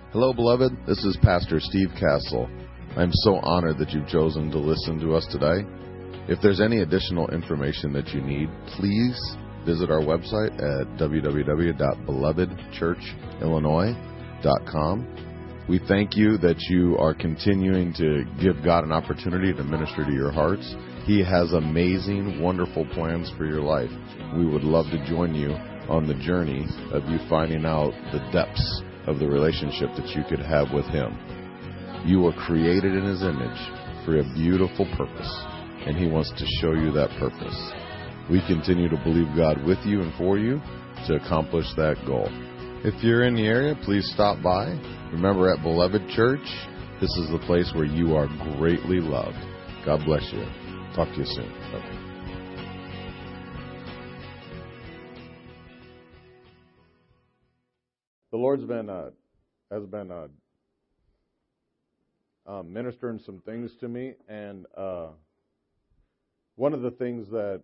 Hello, beloved. This is Pastor Steve Castle. I'm so honored that you've chosen to listen to us today. If there's any additional information that you need, please visit our website at www.belovedchurchillinois.com. We thank you that you are continuing to give God an opportunity to minister to your hearts. He has amazing, wonderful plans for your life. We would love to join you on the journey of you finding out the depths of the relationship that you could have with Him. You were created in His image for a beautiful purpose, and He wants to show you that purpose. We continue to believe God with you and for you to accomplish that goal. If you're in the area, please stop by. Remember, at Beloved Church, this is the place where you are greatly loved. God bless you. Talk to you soon. Bye. The Lord's has been ministering some things to me, and one of the things that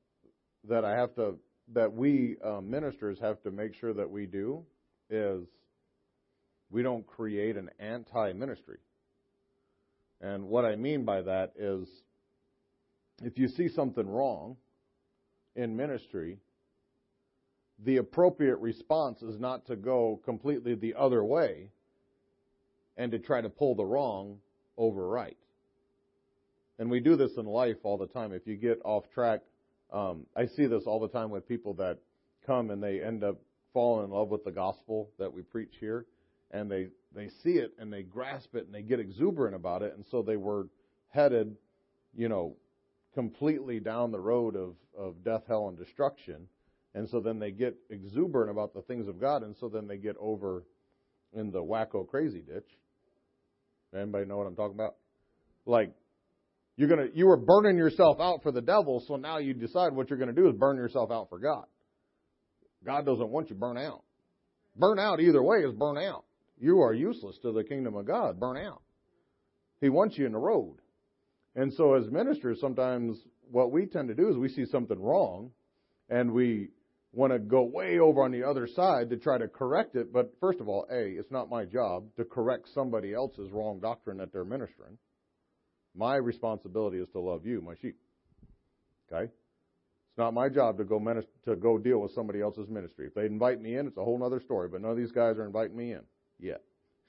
we ministers have to make sure that we do is we don't create an anti-ministry. And what I mean by that is, if you see something wrong in ministry, the appropriate response is not to go completely the other way and to try to pull the wrong over right. And we do this in life all the time. If you get off track, I see this all the time with people that come and they end up falling in love with the gospel that we preach here, and they see it and they grasp it and they get exuberant about it, and so they were headed, completely down the road of death, hell, and destruction. And so then they get exuberant about the things of God, and so then they get over in the wacko crazy ditch. Anybody know what I'm talking about? Like, you were burning yourself out for the devil, so now you decide what you're going to do is burn yourself out for God. God doesn't want you burn out. Burn out either way is burn out. You are useless to the kingdom of God. Burn out. He wants you in the road. And so as ministers, sometimes what we tend to do is we see something wrong, and we want to go way over on the other side to try to correct it. But first of all, it's not my job to correct somebody else's wrong doctrine that they're ministering. My responsibility is to love you, my sheep. Okay? It's not my job to go deal with somebody else's ministry. If they invite me in, it's a whole other story. But none of these guys are inviting me in yet.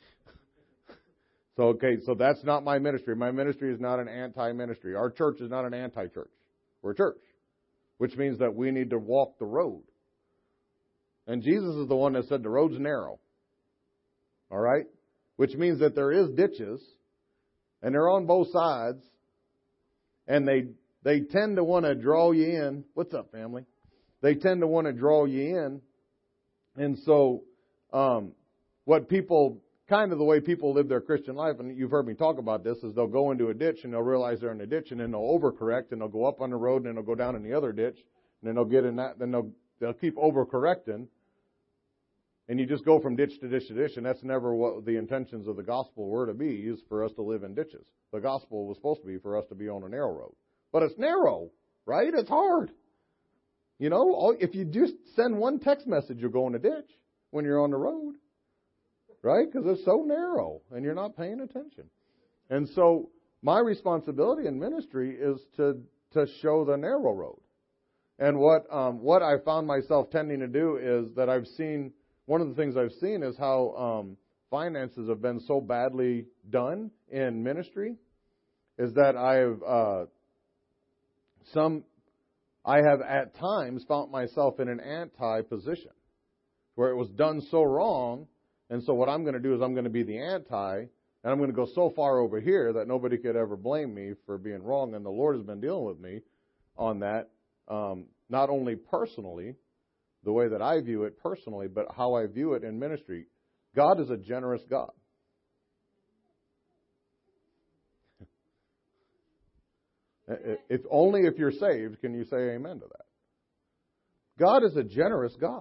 So that's not my ministry. My ministry is not an anti-ministry. Our church is not an anti-church. We're a church, which means that we need to walk the road. And Jesus is the one that said the road's narrow. All right? Which means that there is ditches, and they're on both sides, and they tend to want to draw you in. What's up, family? They tend to want to draw you in. And so the way people live their Christian life, and you've heard me talk about this, is they'll go into a ditch and they'll realize they're in a ditch, and then they'll overcorrect, and they'll go up on the road, and then they'll go down in the other ditch, and then they'll get in that, then they'll keep overcorrecting, and you just go from ditch to ditch to ditch, and that's never what the intentions of the gospel were to be, is for us to live in ditches. The gospel was supposed to be for us to be on a narrow road. But it's narrow, right? It's hard. If you just send one text message, you'll go in a ditch when you're on the road. Right? Because it's so narrow and you're not paying attention. And so my responsibility in ministry is to show the narrow road. And what I found myself tending to do is that one of the things I've seen is how finances have been so badly done in ministry, is that I have at times found myself in an anti-position where it was done so wrong. And so what I'm going to do is I'm going to be the anti, and I'm going to go so far over here that nobody could ever blame me for being wrong. And the Lord has been dealing with me on that, not only personally, the way that I view it personally, but how I view it in ministry. God is a generous God. Only if you're saved can you say amen to that. God is a generous God.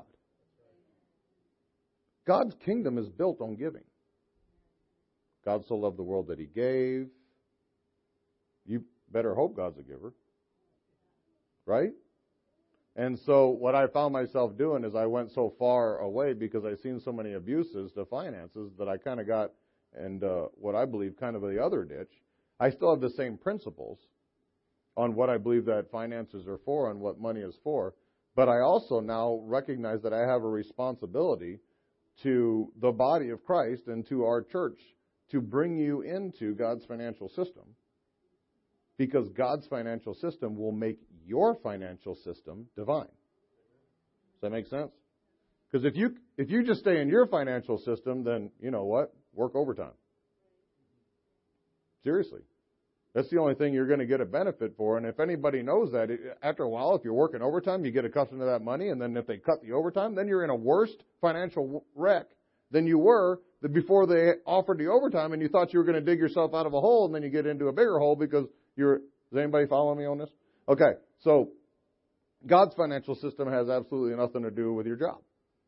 God's kingdom is built on giving. God so loved the world that He gave. You better hope God's a giver. Right? And so what I found myself doing is I went so far away because I seen so many abuses to finances that I kind of got, and what I believe kind of the other ditch. I still have the same principles on what I believe that finances are for and what money is for, but I also now recognize that I have a responsibility to the body of Christ and to our church to bring you into God's financial system, because God's financial system will make your financial system divine. Does that make sense? Because if you just stay in your financial system, then you know what? Work overtime. Seriously. That's the only thing you're going to get a benefit for. And if anybody knows that, after a while, if you're working overtime, you get accustomed to that money. And then if they cut the overtime, then you're in a worse financial wreck than you were before they offered the overtime, and you thought you were going to dig yourself out of a hole, and then you get into a bigger hole because is anybody following me on this? Okay, so God's financial system has absolutely nothing to do with your job.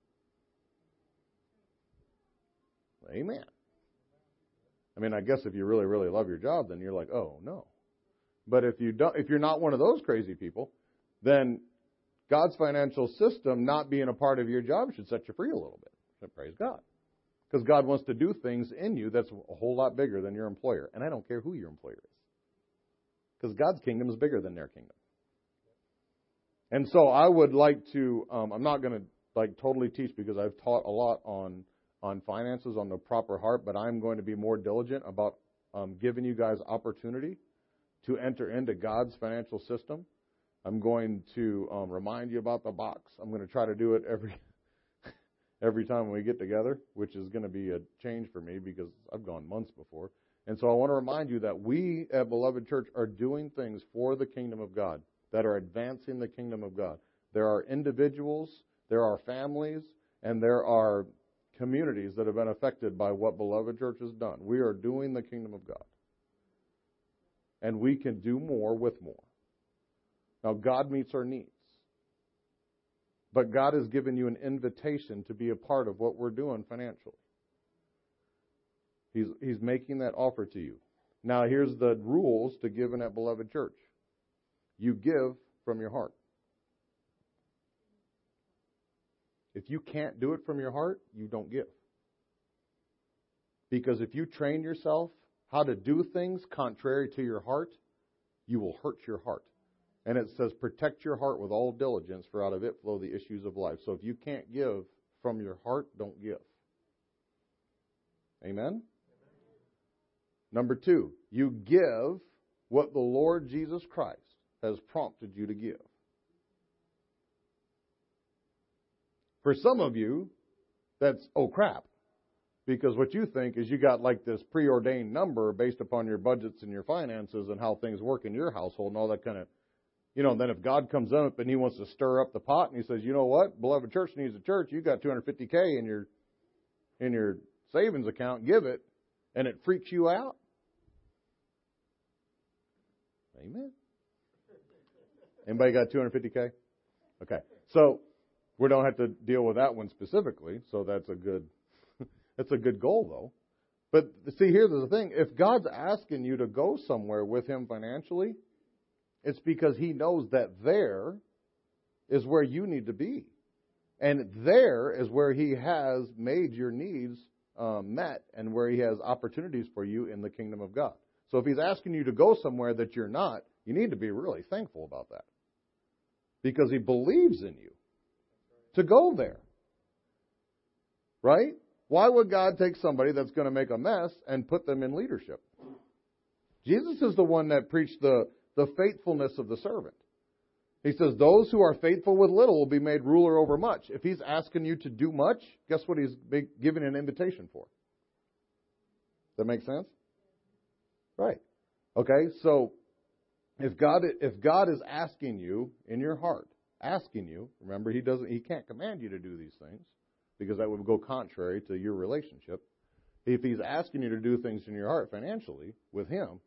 Amen. I mean, I guess if you really, really love your job, then you're like, oh, no. But if you're not one of those crazy people, then God's financial system not being a part of your job should set you free a little bit. So praise God. Because God wants to do things in you that's a whole lot bigger than your employer. And I don't care who your employer is. Because God's kingdom is bigger than their kingdom. And so I would like to, I'm not going to totally teach because I've taught a lot on finances, on the proper heart, but I'm going to be more diligent about giving you guys opportunity to enter into God's financial system. I'm going to remind you about the box. I'm going to try to do it every time we get together, which is going to be a change for me because I've gone months before. And so I want to remind you that we at Beloved Church are doing things for the kingdom of God that are advancing the kingdom of God. There are individuals, there are families, and there are communities that have been affected by what Beloved Church has done. We are doing the kingdom of God. And we can do more with more. Now, God meets our needs. But God has given you an invitation to be a part of what we're doing financially. He's making that offer to you. Now, here's the rules to giving at Beloved Church. You give from your heart. If you can't do it from your heart, you don't give. Because if you train yourself how to do things contrary to your heart, you will hurt your heart. And it says, protect your heart with all diligence, for out of it flow the issues of life. So if you can't give from your heart, don't give. Amen? Number 2, you give what the Lord Jesus Christ has prompted you to give. For some of you, that's, oh crap. Because what you think is you got like this preordained number based upon your budgets and your finances and how things work in your household and all that kind of, and then if God comes up and He wants to stir up the pot and He says, you know what, Beloved Church needs a church, you got $250K in your savings account, give it, and it freaks you out. Amen. Anybody got $250K? Okay. So we don't have to deal with that one specifically, so that's a good goal though. But see, here's the thing. If God's asking you to go somewhere with Him financially, it's because He knows that there is where you need to be. And there is where He has made your needs met and where He has opportunities for you in the kingdom of God. So if He's asking you to go somewhere that you're not, you need to be really thankful about that. Because He believes in you to go there. Right? Why would God take somebody that's going to make a mess and put them in leadership? Jesus is the one that preached the faithfulness of the servant. He says, those who are faithful with little will be made ruler over much. If He's asking you to do much, guess what He's giving an invitation for? Does that make sense? Right. Okay, so if God is asking you in your heart, remember He can't command you to do these things because that would go contrary to your relationship. If He's asking you to do things in your heart financially with Him,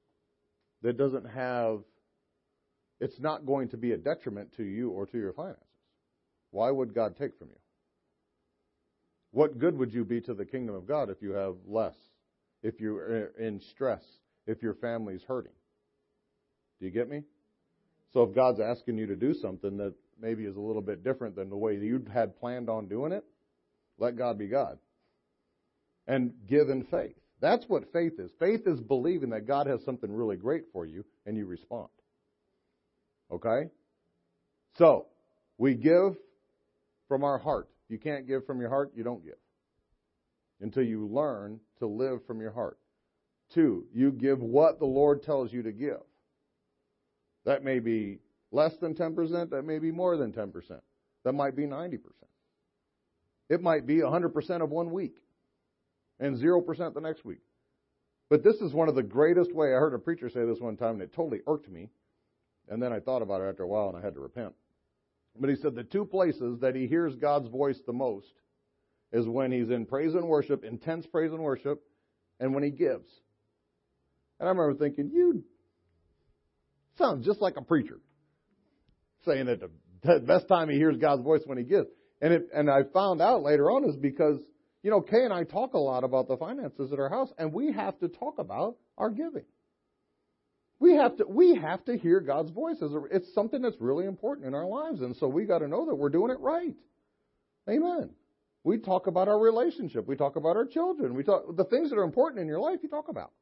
it's not going to be a detriment to you or to your finances. Why would God take from you? What good would you be to the kingdom of God if you have less, if you're in stress, if your family's hurting? Do you get me? So if God's asking you to do something, that maybe is a little bit different than the way you had planned on doing it, let God be God. And give in faith. That's what faith is. Faith is believing that God has something really great for you, and you respond. Okay? So, we give from our heart. You can't give from your heart, you don't give. Until you learn to live from your heart. 2, you give what the Lord tells you to give. That may be less than 10%, that may be more than 10%. That might be 90%. It might be 100% of one week and 0% the next week. But this is one of the greatest ways. I heard a preacher say this one time, and it totally irked me. And then I thought about it after a while, and I had to repent. But he said the 2 places that he hears God's voice the most is when he's in praise and worship, intense praise and worship, and when he gives. And I remember thinking, you sound just like a preacher, saying that the best time he hears God's voice when he gives. And I found out later on is because, you know, Kay and I talk a lot about the finances at our house, and we have to talk about our giving. We have to hear God's voice. It's something that's really important in our lives, and so we got to know that we're doing it right. Amen. We talk about our relationship. We talk about our children. We talk the things that are important in your life. You talk about.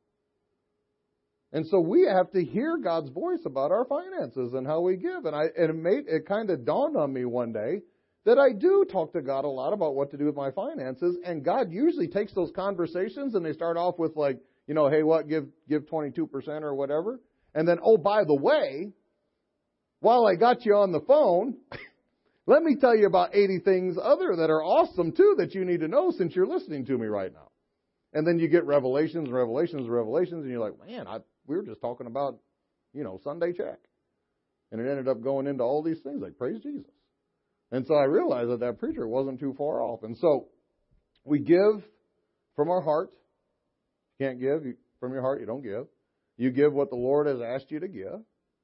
And so we have to hear God's voice about our finances and how we give. And it kind of dawned on me one day that I do talk to God a lot about what to do with my finances. And God usually takes those conversations and they start off with like, you know, hey, what, give 22% or whatever. And then, oh, by the way, while I got you on the phone, let me tell you about 80 things other that are awesome too that you need to know since you're listening to me right now. And then you get revelations and revelations and revelations, and you're like, man, we were just talking about, you know, Sunday check. And it ended up going into all these things like, praise Jesus. And so I realized that preacher wasn't too far off. And so we give from our heart. You can't give from your heart, you don't give. You give what the Lord has asked you to give.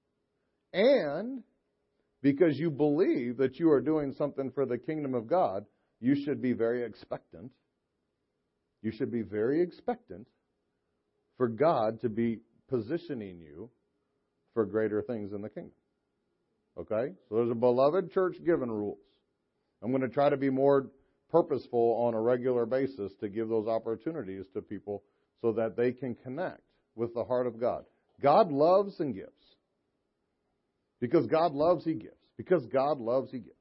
And because you believe that you are doing something for the kingdom of God, you should be very expectant. You should be very expectant for God to be positioning you for greater things in the kingdom. Okay? So there's a beloved church giving rules. I'm going to try to be more purposeful on a regular basis to give those opportunities to people so that they can connect with the heart of God. God loves and gives. Because God loves, He gives. Because God loves, He gives.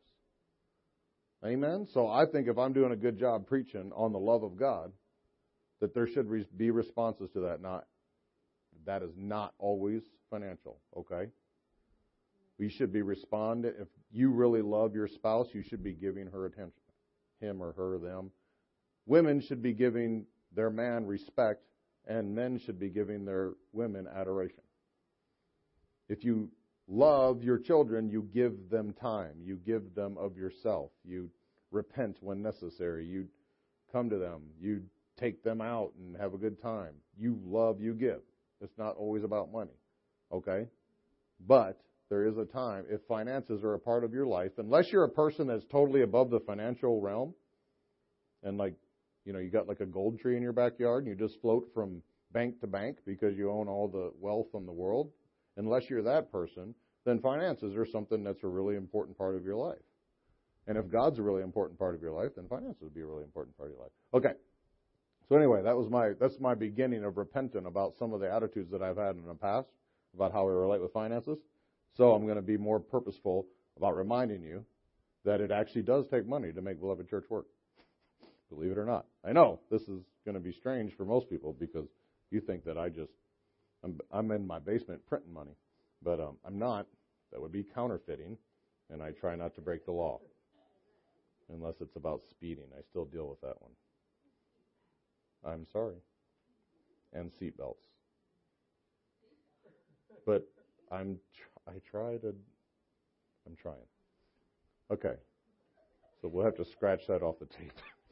Amen? So I think if I'm doing a good job preaching on the love of God, that there should be responses to that. That is not always financial, okay? We should be responding. If you really love your spouse, you should be giving her attention. Him or her, them. Women should be giving their man respect, and men should be giving their women adoration. If you love your children, you give them time. You give them of yourself. You repent when necessary. You come to them. You take them out and have a good time. You love, you give. It's not always about money, okay? But there is a time, if finances are a part of your life, unless you're a person that's totally above the financial realm, and like, you know, you got like a gold tree in your backyard and you just float from bank to bank because you own all the wealth in the world, unless you're that person, then finances are something that's a really important part of your life. And if God's a really important part of your life, then finances would be a really important part of your life. Okay. So anyway, that's my beginning of repenting about some of the attitudes that I've had in the past about how we relate with finances. So I'm going to be more purposeful about reminding you that it actually does take money to make Beloved Church work. Believe it or not. I know this is going to be strange for most people because you think that I'm in my basement printing money. But I'm not. That would be counterfeiting, and I try not to break the law. Unless it's about speeding. I still deal with that one. I'm sorry. And seatbelts. But I'm trying. Okay. So we'll have to scratch that off the tape.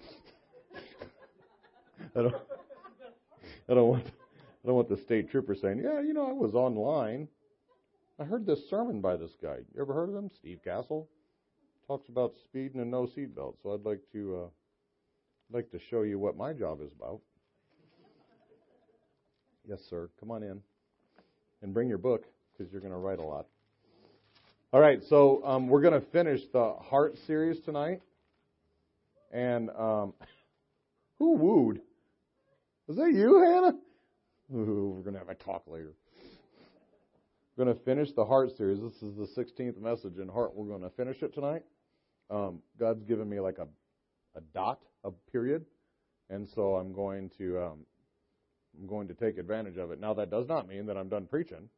I don't want the state trooper saying, yeah, you know, I was online. I heard this sermon by this guy. You ever heard of him? Steve Castle. Talks about speeding and no seatbelt. So I'd like to show you what my job is about. Yes, sir. Come on in. And bring your book, because you're going to write a lot. All right, so we're going to finish the heart series tonight. And who wooed? Was that you, Hannah? Ooh, we're going to have a talk later. We're going to finish the heart series. This is the 16th message in heart. We're going to finish it tonight. God's given me like a dot, a period, and so I'm going to take advantage of it. Now that does not mean that I'm done preaching.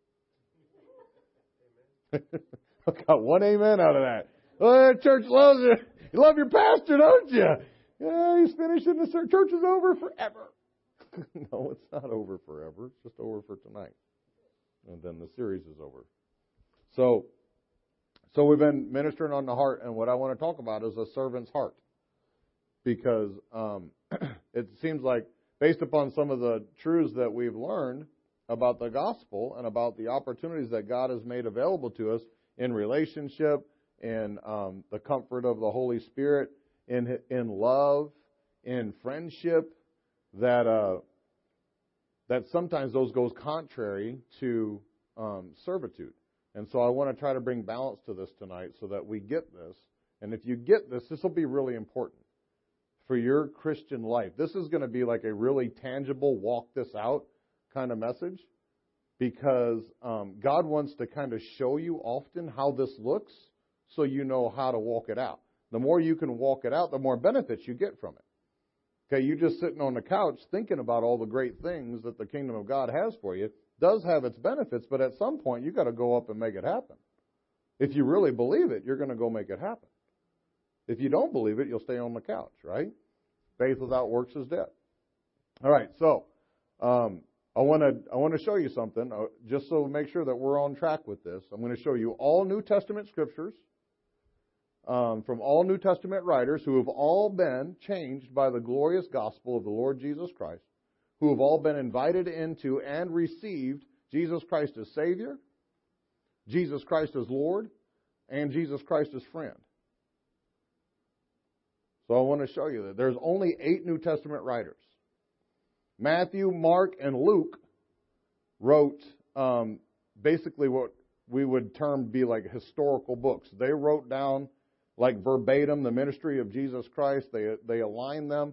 I got one amen out of that. Oh, that church loves you. You love your pastor, don't you? Yeah, he's finishing the church is over forever. No, it's not over forever. It's just over for tonight. And then the series is over. So we've been ministering on the heart, and what I want to talk about is a servant's heart. Because it seems like, based upon some of the truths that we've learned about the gospel and about the opportunities that God has made available to us in relationship, in the comfort of the Holy Spirit, in love, in friendship, that sometimes those goes contrary to servitude. And so I want to try to bring balance to this tonight so that we get this. And if you get this, this will be really important for your Christian life. This is going to be like a really tangible, walk this out kind of message, because God wants to kind of show you often how this looks so you know how to walk it out. The more you can walk it out, the more benefits you get from it. Okay, you just sitting on the couch thinking about all the great things that the kingdom of God has for you does have its benefits, but at some point you got to go up and make it happen. If you really believe it, you're going to go make it happen. If you don't believe it, you'll stay on the couch, right? Faith without works is dead. All right, so I want to show you something, just so make sure that we're on track with this. I'm going to show you all New Testament scriptures from all New Testament writers who have all been changed by the glorious gospel of the Lord Jesus Christ, who have all been invited into and received Jesus Christ as Savior, Jesus Christ as Lord, and Jesus Christ as friend. So I want to show you that there's only 8 New Testament writers. Matthew, Mark, and Luke wrote basically what we would term be like historical books. They wrote down like verbatim the ministry of Jesus Christ. They aligned them.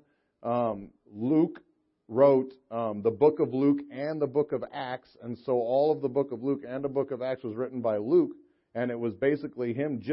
Luke wrote the book of Luke and the book of Acts, and so all of the book of Luke and the book of Acts was written by Luke, and it was basically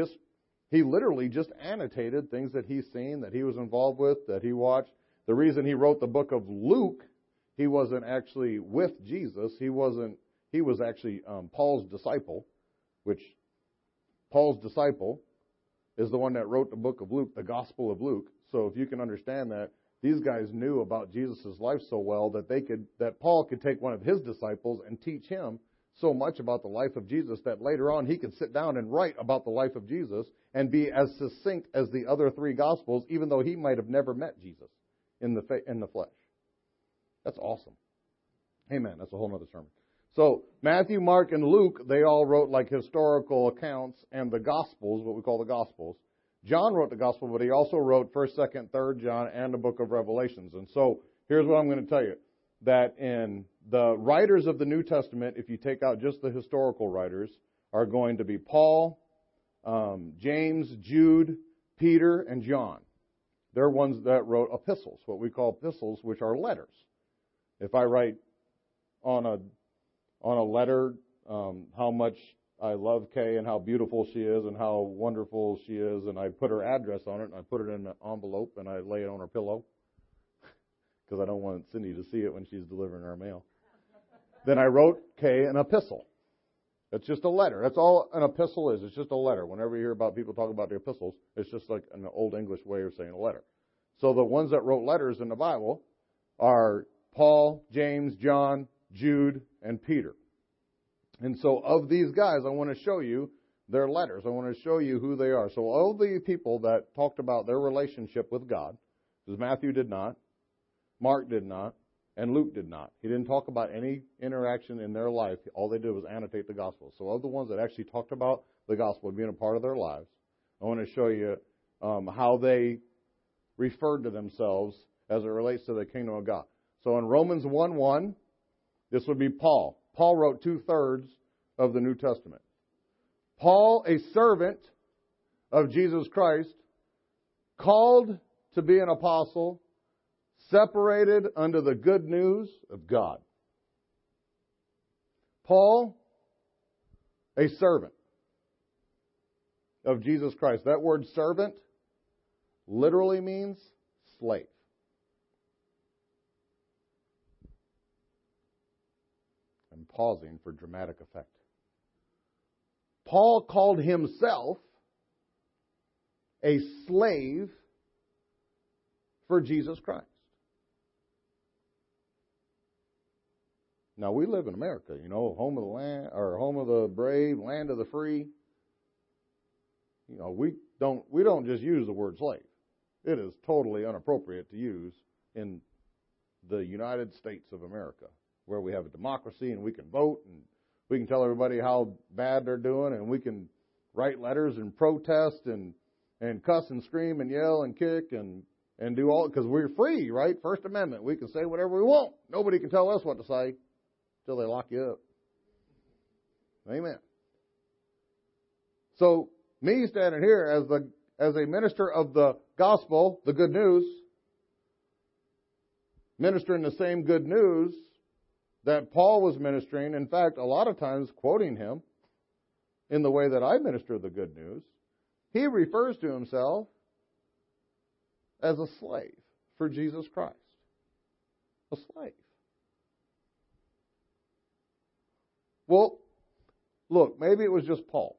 he literally just annotated things that he's seen, that he was involved with, that he watched. The reason he wrote the book of Luke, he wasn't actually with Jesus. He was actually Paul's disciple, which Paul's disciple is the one that wrote the book of Luke, the Gospel of Luke. So if you can understand that, these guys knew about Jesus' life so well that Paul could take one of his disciples and teach him so much about the life of Jesus that later on he could sit down and write about the life of Jesus and be as succinct as the other 3 Gospels, even though he might have never met Jesus in the flesh. That's awesome. Amen. That's a whole other sermon. So Matthew, Mark, and Luke, they all wrote like historical accounts, and the Gospels, what we call the Gospels. John wrote the Gospel, but he also wrote 1st, 2nd, 3rd John, and the book of Revelations. And so here's what I'm going to tell you. That in the writers of the New Testament, if you take out just the historical writers, are going to be Paul, James, Jude, Peter, and John. They're ones that wrote epistles, what we call epistles, which are letters. If I write on a letter how much I love Kay and how beautiful she is and how wonderful she is, and I put her address on it, and I put it in an envelope, and I lay it on her pillow, because I don't want Cindy to see it when she's delivering our mail. Then I wrote Kay an epistle. It's just a letter. That's all an epistle is. It's just a letter. Whenever you hear about people talking about the epistles, it's just like an old English way of saying a letter. So the ones that wrote letters in the Bible are Paul, James, John, Jude, and Peter. And so of these guys, I want to show you their letters. I want to show you who they are. So all the people that talked about their relationship with God, because Matthew did not, Mark did not, and Luke did not. He didn't talk about any interaction in their life. All they did was annotate the gospel. So of the ones that actually talked about the gospel being a part of their lives, I want to show you how they referred to themselves as it relates to the kingdom of God. So in Romans 1:1, this would be Paul. Paul wrote 2/3 of the New Testament. Paul, a servant of Jesus Christ, called to be an apostle, separated unto the good news of God. Paul, a servant of Jesus Christ. That word servant literally means slave. I'm pausing for dramatic effect. Paul called himself a slave for Jesus Christ. Now we live in America, home of the land, or home of the brave, land of the free. We don't just use the word slave. It is totally inappropriate to use in the United States of America, where we have a democracy and we can vote and we can tell everybody how bad they're doing, and we can write letters and protest and cuss and scream and yell and kick and do all, because we're free, right? First Amendment. We can say whatever we want. Nobody can tell us what to say till they lock you up. Amen. So, me standing here as a minister of the gospel, the good news, ministering the same good news that Paul was ministering, in fact, a lot of times quoting him in the way that I minister the good news, he refers to himself as a slave for Jesus Christ. A slave. Well, look, maybe it was just Paul.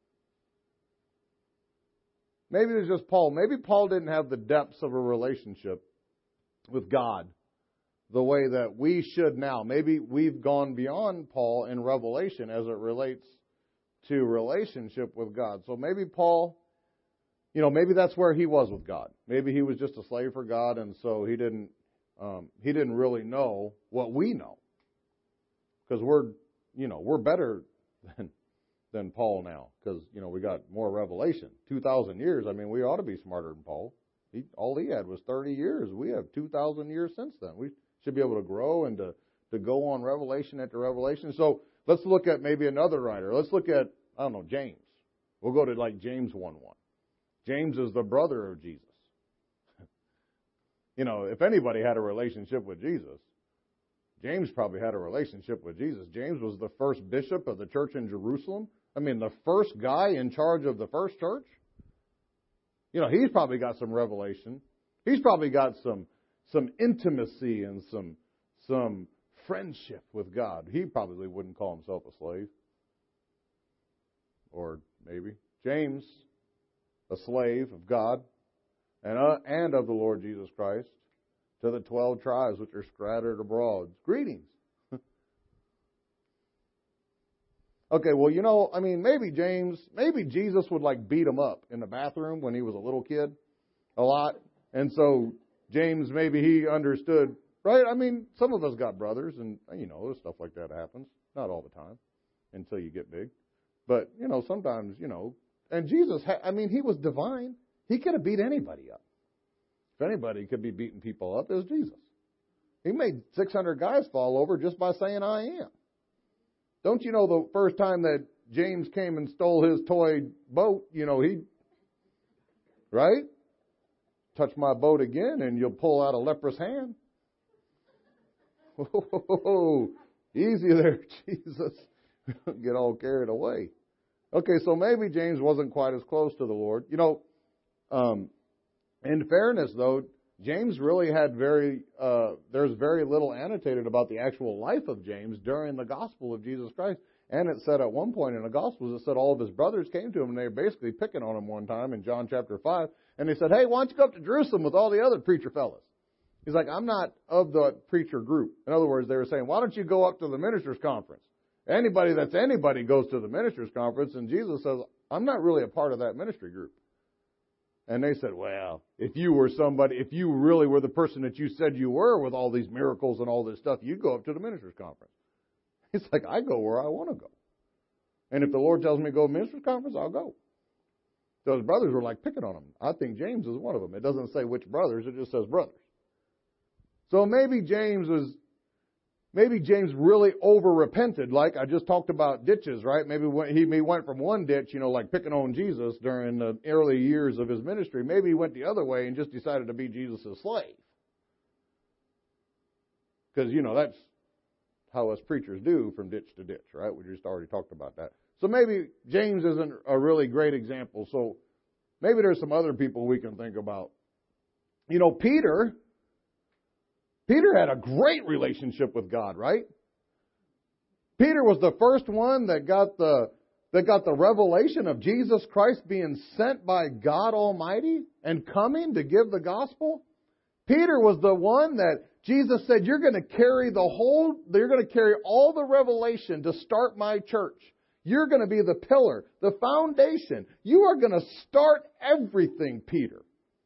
Maybe it was just Paul. Maybe Paul didn't have the depths of a relationship with God the way that we should now. Maybe we've gone beyond Paul in Revelation as it relates to relationship with God. So maybe Paul, maybe that's where he was with God. Maybe he was just a slave for God, and so he didn't really know what we know, because we're better than Paul now, because we got more revelation. 2,000 years. We ought to be smarter than Paul. All he had was 30 years. We have 2,000 years since then. We should be able to grow and to go on revelation after revelation. So let's look at maybe another writer. Let's look at, James. We'll go to James 1:1. James is the brother of Jesus. If anybody had a relationship with Jesus, James probably had a relationship with Jesus. James was the first bishop of the church in Jerusalem. The first guy in charge of the first church. He's probably got some revelation. He's probably got some intimacy and some friendship with God. He probably wouldn't call himself a slave. Or maybe. James, a slave of God and of the Lord Jesus Christ, to the 12 tribes which are scattered abroad. Greetings. Okay, well, maybe Jesus would beat him up in the bathroom when he was a little kid a lot. And so James, maybe he understood, right? Some of us got brothers, and, stuff like that happens. Not all the time until you get big. But, sometimes, and Jesus, he was divine. He could have beat anybody up. If anybody could be beating people up, it was Jesus. He made 600 guys fall over just by saying, I am. Don't you know the first time that James came and stole his toy boat, right? Touch my boat again and you'll pull out a leprous hand. Oh, easy there, Jesus. Get all carried away. Okay, so maybe James wasn't quite as close to the Lord. In fairness, though, James really had there's very little annotated about the actual life of James during the gospel of Jesus Christ. And it said at one point in the Gospels, it said all of his brothers came to him, and they were basically picking on him one time in John chapter 5. And they said, hey, why don't you go up to Jerusalem with all the other preacher fellas? He's like, I'm not of the preacher group. In other words, they were saying, why don't you go up to the ministers' conference? Anybody that's anybody goes to the ministers' conference. And Jesus says, I'm not really a part of that ministry group. And they said, well, if you really were the person that you said you were with all these miracles and all this stuff, you'd go up to the ministers' conference. It's like, I go where I want to go. And if the Lord tells me to go to ministers' conference, I'll go. So his brothers were picking on him. I think James is one of them. It doesn't say which brothers, it just says brothers. So maybe James was maybe James really over-repented, like I just talked about ditches, right? Maybe he went from one ditch, like picking on Jesus during the early years of his ministry. Maybe he went the other way and just decided to be Jesus' slave. Because, that's how us preachers do from ditch to ditch, right? We just already talked about that. So maybe James isn't a really great example. So maybe there's some other people we can think about. Peter had a great relationship with God, right? Peter was the first one that got the revelation of Jesus Christ being sent by God Almighty and coming to give the gospel. Peter was the one that Jesus said, you're going to carry all the revelation to start my church. You're going to be the pillar, the foundation. You are going to start everything, Peter.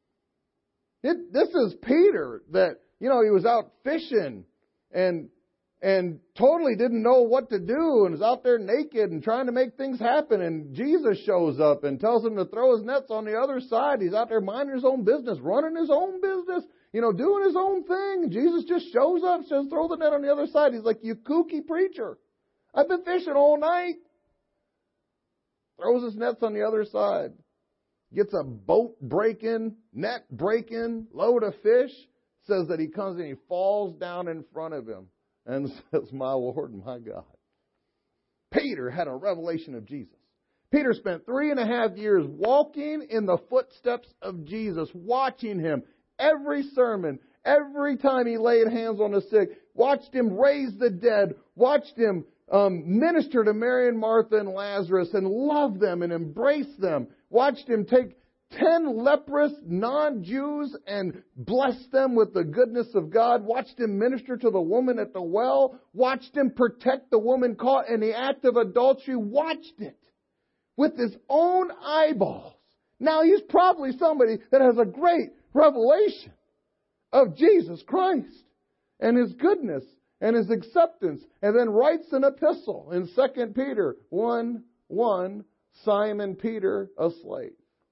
This is Peter that, he was out fishing and totally didn't know what to do and was out there naked and trying to make things happen. And Jesus shows up and tells him to throw his nets on the other side. He's out there minding his own business, running his own business, doing his own thing. Jesus just shows up, says, throw the net on the other side. He's like, you kooky preacher. I've been fishing all night. Throws his nets on the other side. Gets a boat breaking, net breaking, load of fish. Says that he comes and he falls down in front of him and says, my Lord and my God. Peter had a revelation of Jesus. Peter spent 3.5 years walking in the footsteps of Jesus, watching him every sermon, every time he laid hands on the sick, watched him raise the dead, watched him minister to Mary and Martha and Lazarus and love them and embrace them, watched him take 10 leprous non-Jews and bless them with the goodness of God. Watched him minister to the woman at the well. Watched him protect the woman caught in the act of adultery. Watched it with his own eyeballs. Now he's probably somebody that has a great revelation of Jesus Christ and His goodness and His acceptance. And then writes an epistle in 2 Peter 1:1, Simon Peter, a slave.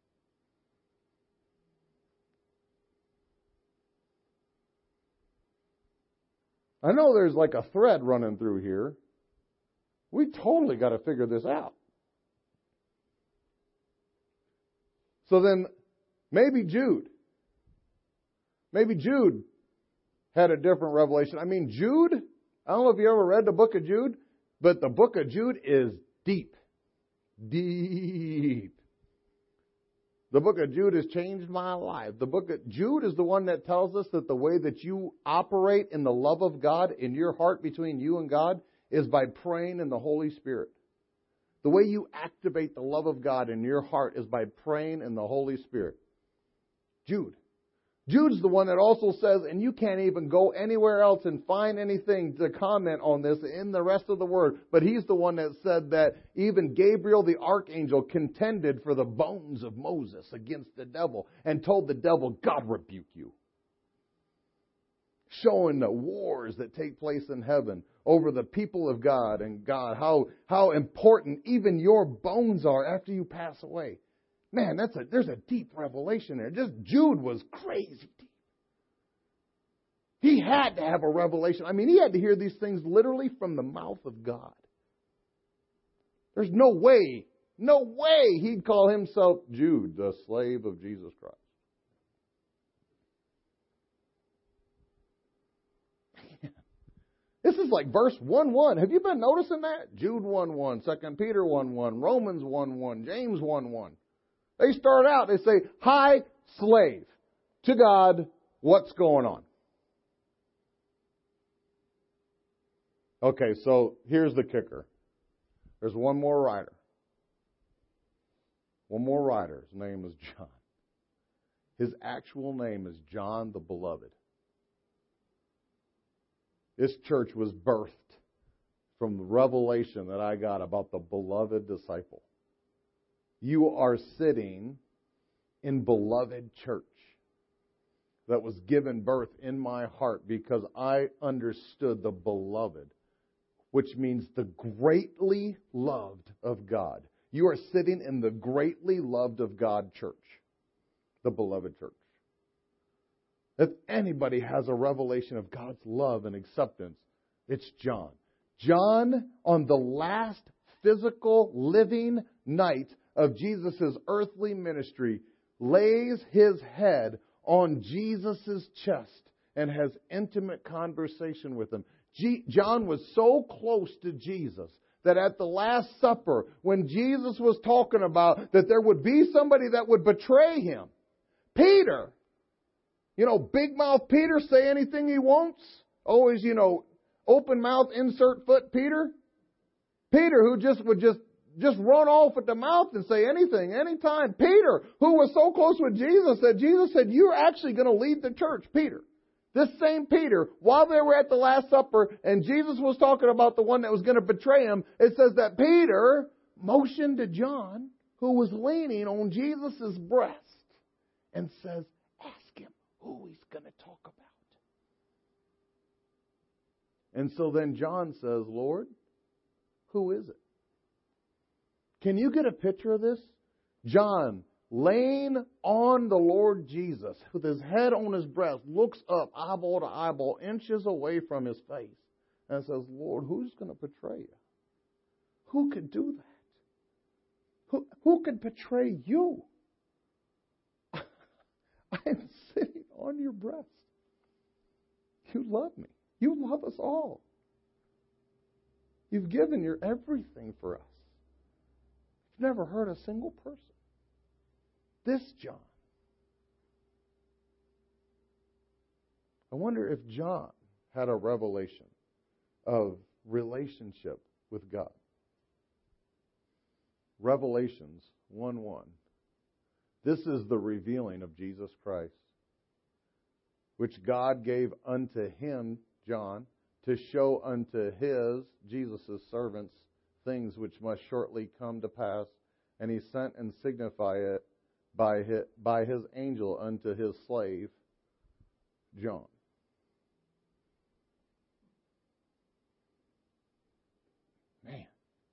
I know there's like a thread running through here. We totally got to figure this out. So then, maybe Jude had a different revelation. I mean, Jude, I don't know if you ever read the book of Jude, but the book of Jude is deep. Deep. The book of Jude has changed my life. The book of Jude is the one that tells us that the way that you operate in the love of God in your heart between you and God is by praying in the Holy Spirit. The way you activate the love of God in your heart is by praying in the Holy Spirit. Jude's the one that also says, and you can't even go anywhere else and find anything to comment on this in the rest of the Word, but he's the one that said that even Gabriel the archangel contended for the bones of Moses against the devil and told the devil, God rebuke you. Showing the wars that take place in heaven over the people of God and God, how important even your bones are after you pass away. Man, there's a deep revelation there. Just Jude was crazy deep. He had to have a revelation. I mean, he had to hear these things literally from the mouth of God. There's no way he'd call himself Jude, the slave of Jesus Christ. This is like verse 1:1. Have you been noticing that? Jude 1:1, 2 Peter 1:1, Romans 1:1, James 1:1. They start out, they say, hi, slave, to God, what's going on? Okay, so here's the kicker. There's one more writer. One more writer. His name is John. His actual name is John the Beloved. This church was birthed from the revelation that I got about the beloved disciple. You are sitting in beloved church that was given birth in my heart because I understood the beloved, which means the greatly loved of God. You are sitting in the greatly loved of God church, the beloved church. If anybody has a revelation of God's love and acceptance, It's John. John, on the last physical living night of Jesus' earthly ministry, lays his head on Jesus' chest and has intimate conversation with him. John was so close to Jesus that at the Last Supper, when Jesus was talking about that there would be somebody that would betray him, Peter, big mouth Peter, say anything he wants. Always, open mouth, insert foot Peter. Peter, who would just run off at the mouth and say anything, anytime. Peter, who was so close with Jesus that Jesus said, you're actually going to lead the church. Peter. This same Peter, while they were at the Last Supper and Jesus was talking about the one that was going to betray him, it says that Peter motioned to John, who was leaning on Jesus' breast, and says, ask him who he's going to talk about. And so then John says, Lord, who is it? Can you get a picture of this? John, laying on the Lord Jesus, with his head on his breast, looks up, eyeball to eyeball, inches away from his face, and says, Lord, who's going to betray you? Who could do that? Who could betray you? I'm sitting on your breast. You love me. You love us all. You've given your everything for us. You've never hurt a single person. This John. I wonder if John had a revelation of relationship with God. Revelations 1:1. This is the revealing of Jesus Christ, which God gave unto him, John, to show unto Jesus' servants, things which must shortly come to pass. And he sent and signified it by his angel unto his slave, John. Man.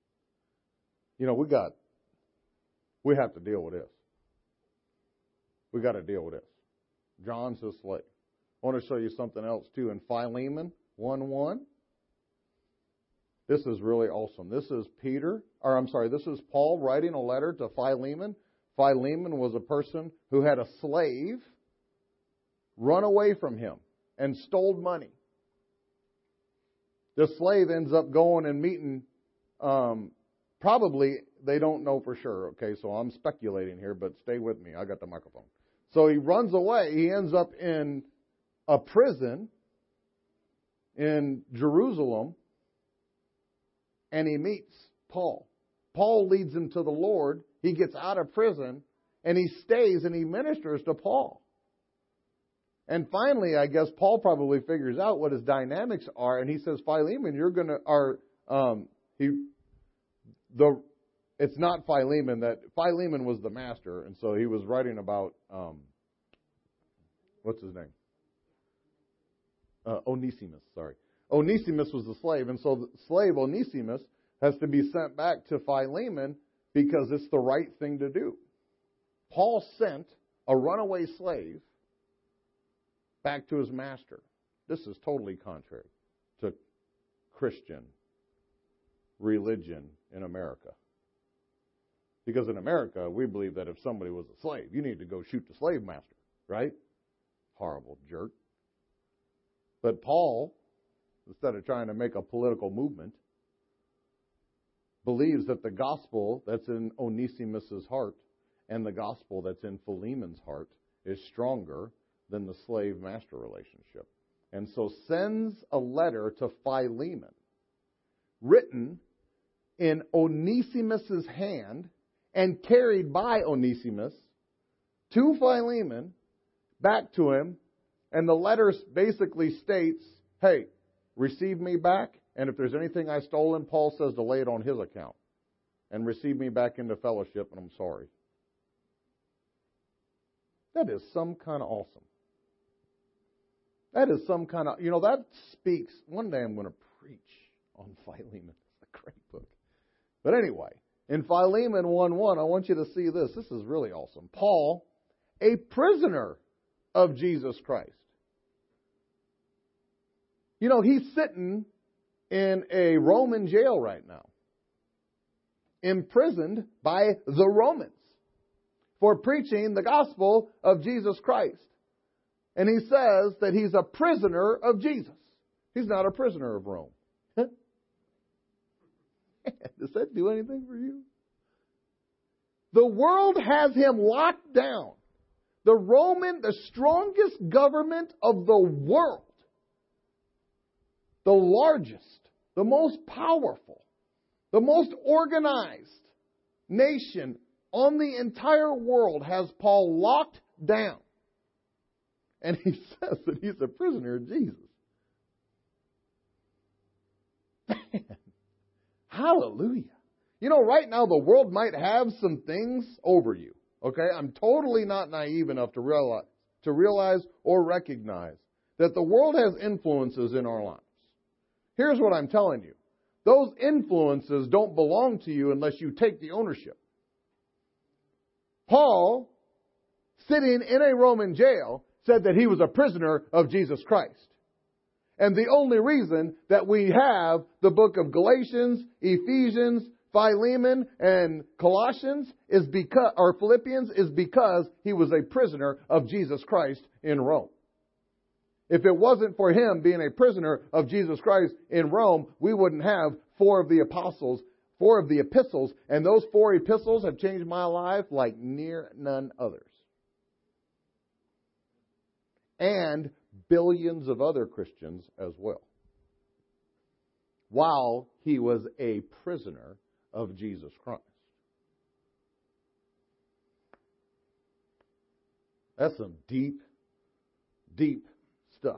We have to deal with this. We got to deal with this. John's his slave. I want to show you something else too. In Philemon 1:1, this is really awesome. This is this is Paul writing a letter to Philemon. Philemon was a person who had a slave run away from him and stole money. The slave ends up going and meeting, probably, they don't know for sure, okay, so I'm speculating here, but stay with me. I got the microphone. So he runs away. He ends up in a prison in Jerusalem, and he meets Paul. Paul leads him to the Lord. He gets out of prison, and he stays and he ministers to Paul. And finally, I guess Paul probably figures out what his dynamics are, and he says, Philemon, it's not Philemon. That Philemon was the master, and so he was writing about, what's his name? Onesimus, sorry. Onesimus was the slave, and so the slave Onesimus has to be sent back to Philemon because it's the right thing to do. Paul sent a runaway slave back to his master. This is totally contrary to Christian religion in America. Because in America, we believe that if somebody was a slave, you need to go shoot the slave master, right? Horrible jerk. But Paul, instead of trying to make a political movement, believes that the gospel that's in Onesimus' heart and the gospel that's in Philemon's heart is stronger than the slave-master relationship. And so sends a letter to Philemon, written in Onesimus' hand and carried by Onesimus to Philemon, back to him, and the letter basically states, hey, receive me back, and if there's anything I stolen, Paul says to lay it on his account, and receive me back into fellowship, and I'm sorry. That is some kind of awesome. That is some kind of, that speaks, one day I'm going to preach on Philemon. It's a great book. But anyway, in Philemon 1:1, I want you to see this. This is really awesome. Paul, a prisoner of Jesus Christ. He's sitting in a Roman jail right now, imprisoned by the Romans for preaching the gospel of Jesus Christ. And he says that he's a prisoner of Jesus. He's not a prisoner of Rome. Does that do anything for you? The world has him locked down. The strongest government of the world, the largest, the most powerful, the most organized nation on the entire world has Paul locked down. And he says that he's a prisoner of Jesus. Man, hallelujah. You know, right now the world might have some things over you. Okay? I'm totally not naive enough to realize or recognize that the world has influences in our lives. Here's what I'm telling you. Those influences don't belong to you unless you take the ownership. Paul, sitting in a Roman jail, said that he was a prisoner of Jesus Christ. And the only reason that we have the book of Galatians, Ephesians, Philemon, and Colossians or Philippians is because he was a prisoner of Jesus Christ in Rome. If it wasn't for him being a prisoner of Jesus Christ in Rome, we wouldn't have 4 of the epistles, and those 4 epistles have changed my life like near none others. And billions of other Christians as well. While he was a prisoner of Jesus Christ. That's some deep, deep stuff.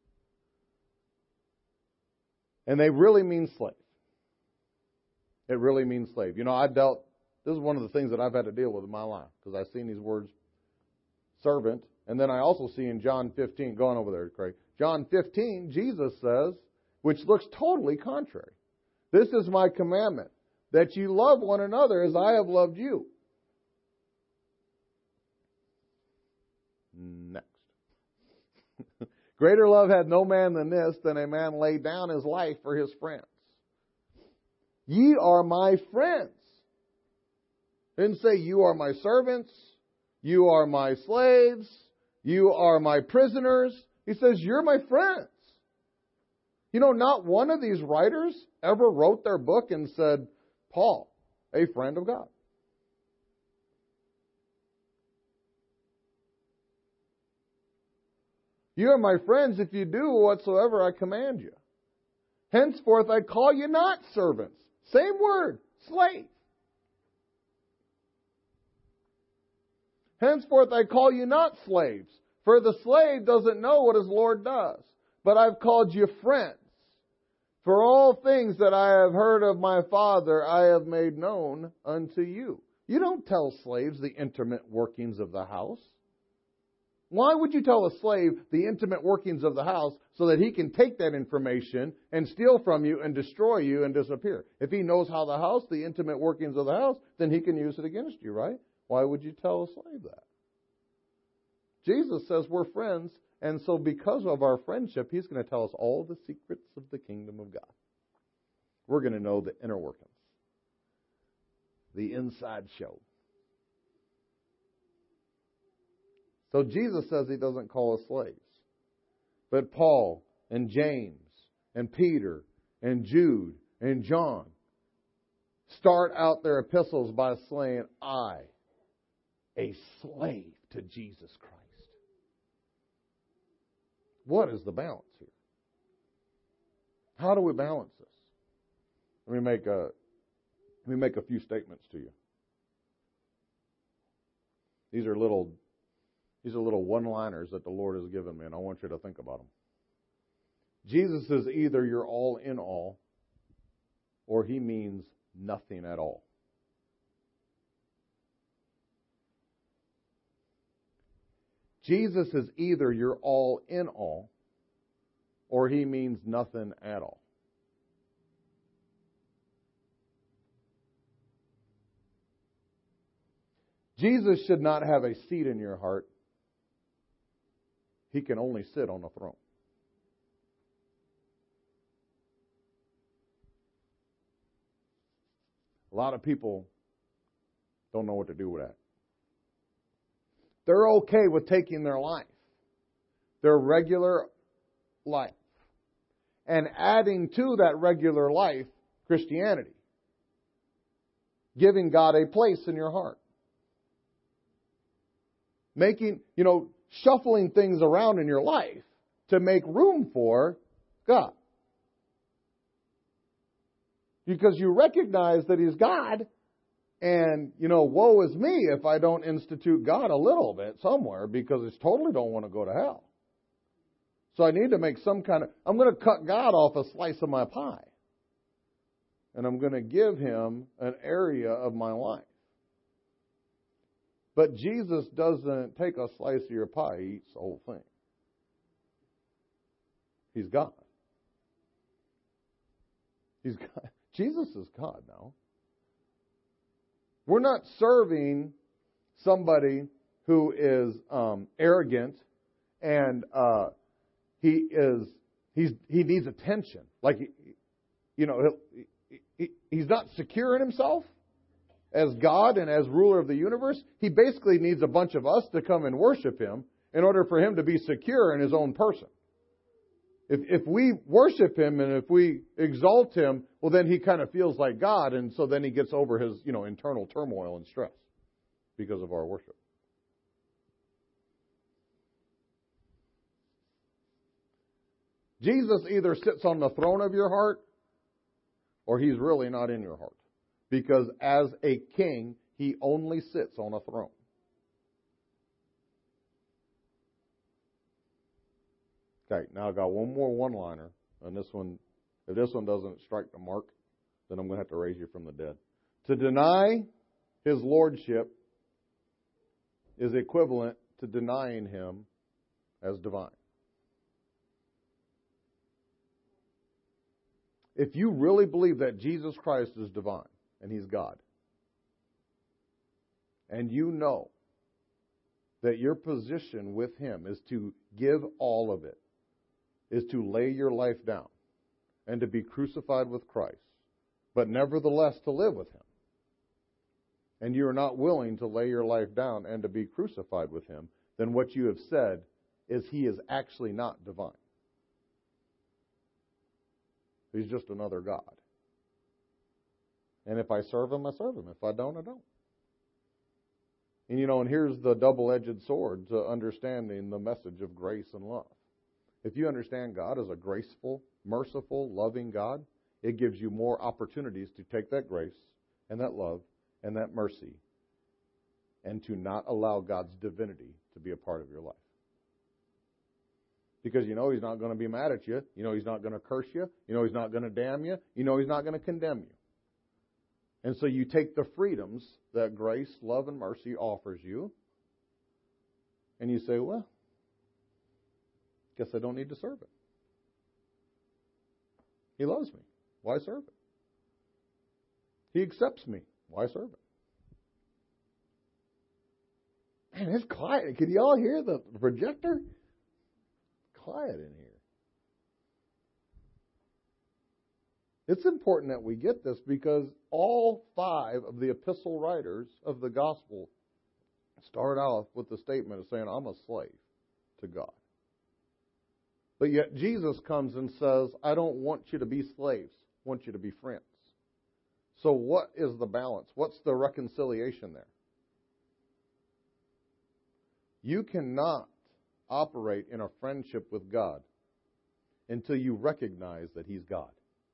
And they really mean slave. It really means slave. You know, this is one of the things that I've had to deal with in my life, because I've seen these words, servant, and then I also see in John 15, going over there, Craig, John 15, Jesus says, which looks totally contrary. This is my commandment, that you love one another as I have loved you. Next. Greater love had no man than this, than a man lay down his life for his friends. Ye are my friends. Didn't say you are my servants, you are my slaves, you are my prisoners. He says, you're my friends. You know, not one of these writers ever wrote their book and said, Paul, a friend of God. You are my friends if you do whatsoever I command you. Henceforth I call you not servants. Same word, slave. Henceforth I call you not slaves, for the slave doesn't know what his Lord does. But I've called you friends. For all things that I have heard of my Father, I have made known unto you. You don't tell slaves the intimate workings of the house. Why would you tell a slave the intimate workings of the house so that he can take that information and steal from you and destroy you and disappear? If he knows how the intimate workings of the house, then he can use it against you, right? Why would you tell a slave that? Jesus says we're friends, and so because of our friendship, he's going to tell us all the secrets of the kingdom of God. We're going to know the inner workings, the inside show. So Jesus says he doesn't call us slaves. But Paul and James and Peter and Jude and John start out their epistles by saying, I, a slave to Jesus Christ. What is the balance here? How do we balance this? Let me make a few statements to you. These are little one-liners that the Lord has given me, and I want you to think about them. Jesus is either your all in all, or he means nothing at all. Jesus is either your all in all, or he means nothing at all. Jesus should not have a seat in your heart. He can only sit on a throne. A lot of people don't know what to do with that. They're okay with taking their life, their regular life, and adding to that regular life Christianity. Giving God a place in your heart. Shuffling things around in your life to make room for God. Because you recognize that He's God, and, woe is me if I don't institute God a little bit somewhere, because I totally don't want to go to hell. So I need to make I'm going to cut God off a slice of my pie. And I'm going to give Him an area of my life. But Jesus doesn't take a slice of your pie, He eats the whole thing. He's God. He's God. Jesus is God now. We're not serving somebody who is arrogant and he needs attention. He's not secure in himself as God and as ruler of the universe. He basically needs a bunch of us to come and worship Him in order for Him to be secure in His own person. If we worship Him and if we exalt Him, well, then He kind of feels like God, and so then He gets over his, internal turmoil and stress because of our worship. Jesus either sits on the throne of your heart or He's really not in your heart. Because as a king, He only sits on a throne. Okay, now I've got one more one-liner. And if this one doesn't strike the mark, then I'm going to have to raise you from the dead. To deny His lordship is equivalent to denying Him as divine. If you really believe that Jesus Christ is divine and He's God, and you know that your position with Him is to give all of it, is to lay your life down and to be crucified with Christ, but nevertheless to live with Him, and you are not willing to lay your life down and to be crucified with Him, then what you have said is He is actually not divine. He's just another God. And if I serve Him, I serve Him. If I don't, I don't. And here's the double-edged sword to understanding the message of grace and love. If you understand God as a graceful, merciful, loving God, it gives you more opportunities to take that grace and that love and that mercy and to not allow God's divinity to be a part of your life. Because He's not going to be mad at you. He's not going to curse you. He's not going to damn you. He's not going to condemn you. And so you take the freedoms that grace, love, and mercy offers you, and you say, well, guess I don't need to serve it. He loves me. Why serve it? He accepts me. Why serve it? Man, it's quiet. Can you all hear the projector? Quiet in here. It's important that we get this because all 5 of the epistle writers of the gospel start off with the statement of saying, I'm a slave to God. But yet Jesus comes and says, I don't want you to be slaves. I want you to be friends. So what is the balance? What's the reconciliation there? You cannot operate in a friendship with God until you recognize that He's God.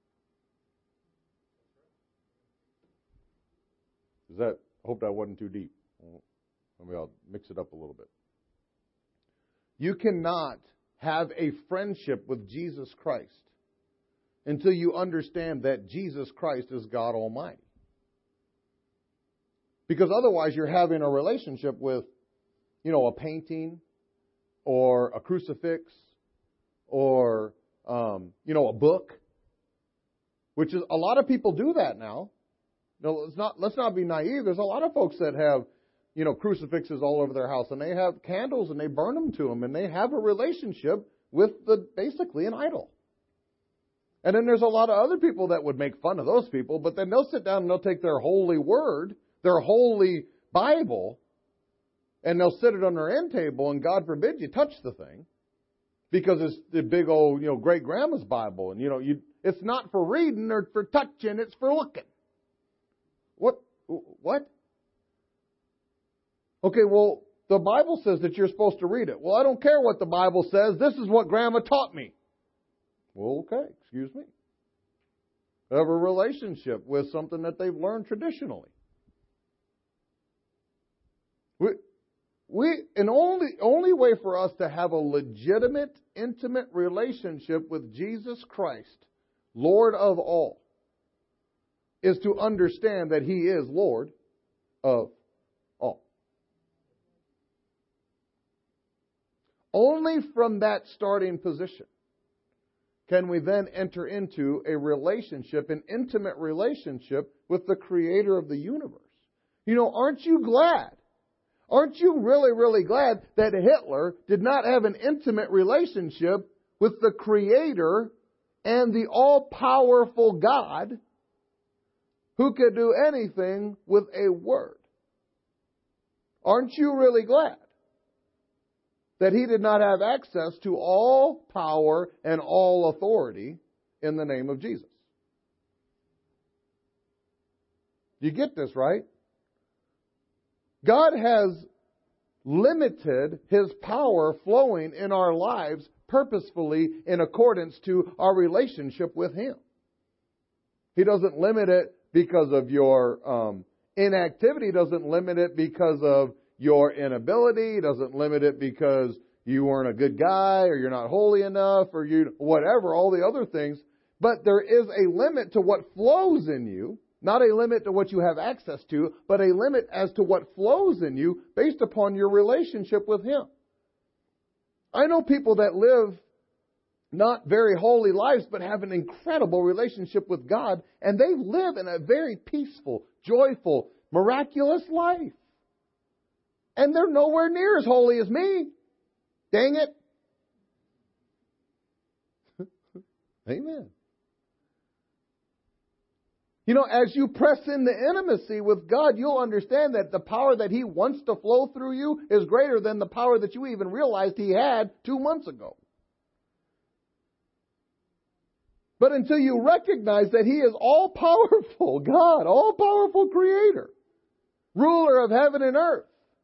I hope that wasn't too deep. Maybe I'll mix it up a little bit. You cannot have a friendship with Jesus Christ until you understand that Jesus Christ is God Almighty. Because otherwise you're having a relationship with, a painting or a crucifix or, a book, which is, a lot of people do that now. No, let's not be naive. There's a lot of folks that have, crucifixes all over their house, and they have candles and they burn them to them, and they have a relationship with basically an idol. And then there's a lot of other people that would make fun of those people, but then they'll sit down and they'll take their holy word, their holy Bible, and they'll sit it on their end table, and God forbid you touch the thing, because it's the big old, great grandma's Bible, and it's not for reading or for touching, it's for looking. What? Okay, well, the Bible says that you're supposed to read it. Well, I don't care what the Bible says. This is what Grandma taught me. Well, okay, excuse me. They have a relationship with something that they've learned traditionally. Only way for us to have a legitimate, intimate relationship with Jesus Christ, Lord of all, is to understand that He is Lord of all. Only from that starting position can we then enter into a relationship, an intimate relationship with the Creator of the universe. Aren't you glad? Aren't you really, really glad that Hitler did not have an intimate relationship with the Creator and the all-powerful God who could do anything with a word? Aren't you really glad that he did not have access to all power and all authority in the name of Jesus? You get this, right? God has limited His power flowing in our lives purposefully in accordance to our relationship with Him. He doesn't limit it because of your inactivity. He doesn't limit it because of your inability. He doesn't limit it because you weren't a good guy or you're not holy enough or you whatever, all the other things. But there is a limit to what flows in you. Not a limit to what you have access to, but a limit as to what flows in you based upon your relationship with Him. I know people that live not very holy lives, but have an incredible relationship with God, and they live in a very peaceful, joyful, miraculous life. And they're nowhere near as holy as me. Dang it. Amen. As you press into intimacy with God, you'll understand that the power that He wants to flow through you is greater than the power that you even realized He had 2 months ago. But until you recognize that He is all-powerful God, all-powerful Creator, ruler of heaven and earth,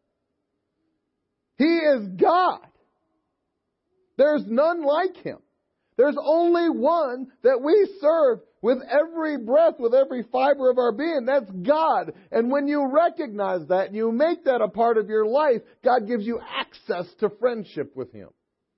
He is God. There's none like Him. There's only one that we serve with every breath, with every fiber of our being. That's God. And when you recognize that and you make that a part of your life, God gives you access to friendship with Him.